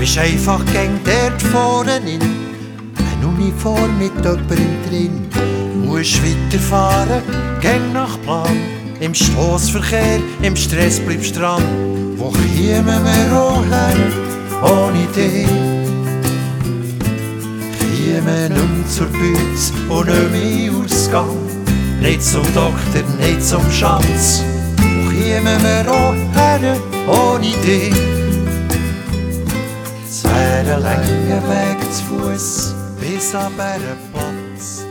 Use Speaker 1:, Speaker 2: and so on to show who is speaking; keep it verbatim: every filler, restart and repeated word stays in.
Speaker 1: bist einfach gäng dort vorne in. Eine Uniform mit jemandem drin. Musst weiterfahren, gäng nach Plan. Im Stossverkehr, im Stress bleibst dran. Wo kämen wir auch her, ohne dich? Kämen nicht mehr zur Bütze und nicht mehr Ausgang. Nicht zum Doktor, nicht zum Schatz. Wo kämen wir auch her, ohne dich? Es wäre ein langer Weg zu Fuss bis an Bärenplatz.